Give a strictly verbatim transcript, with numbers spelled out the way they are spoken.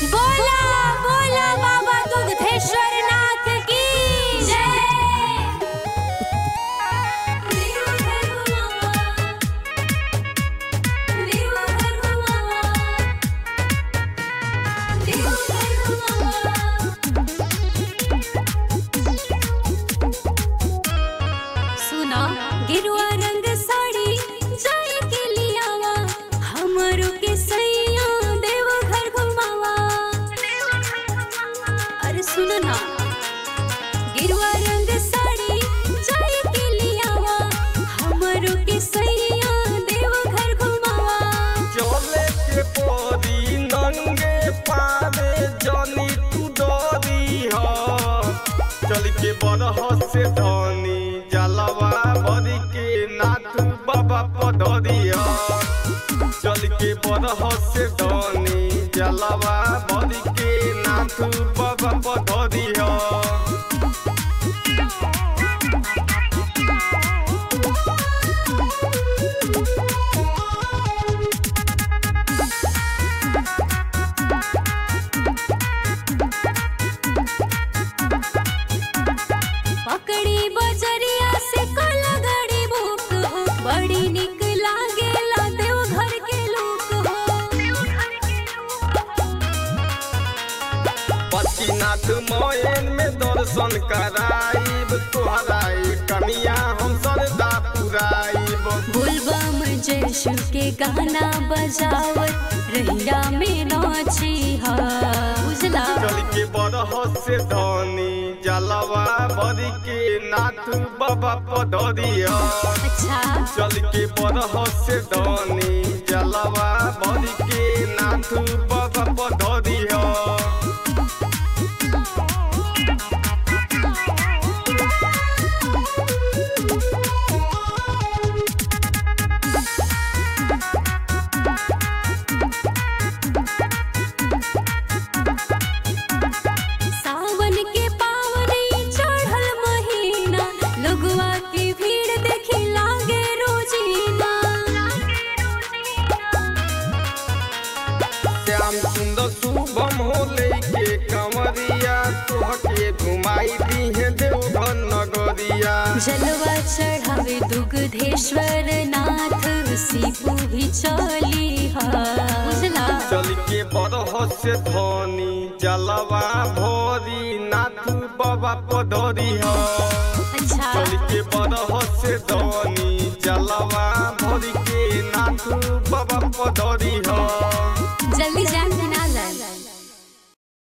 बोला बोला बाबा दुग्धेश्वर नाथ की जय। सुना गिरुआ रंग साड़ी जाए के लियावा हमरो के सैया देव घर घुमावा। अरे सुनो ना गिरुआ रंग साड़ी जाए के लियावा हमरो के सैया देव घर घुमावा। चले के परी नंगे पावे जनी तू डरी ह चल के बरह से धनी जलवा भरी के नाथ बाबा पधरी ह चल के बरह से धनी जलवा भरी के नाथ बाबा पधरी ह। पकड़ी बजरिया से कला गाड़ी बुक हो बड़ी निक लागेला देव घर के लोग हो। पतिनाथ मोयन में दर्शन कराइब तोहरा कमिया हम सरदा पुराइब। बुलबम जयशु के गाना बजावत रहिया में नाची हा उजला। चल के बरह से धनी जलवा भरी के नाथ बाबा पधरी ह अच्छा चल के बरह से धनी जलवा भरी के नाथ बाबा पधरी ह। सावन के पावनी चढ़ल महीना लोगवा की भीड़ देखी लागे रोजीना। श्याम सुंदर शुभम हो लेके कंवरिया तोहके घुमाई दी है देवघर नगरिया। जलवा चढ़ावे दुग्धेश्वर नाथ सीपू भी चली हा उजला। चल के बरह से धनी जलवा भरी नाथ बाबा पधरी ह अच्छा चल के बरह से धनी जलवा भरी के नाथ बाबा पधरी ह।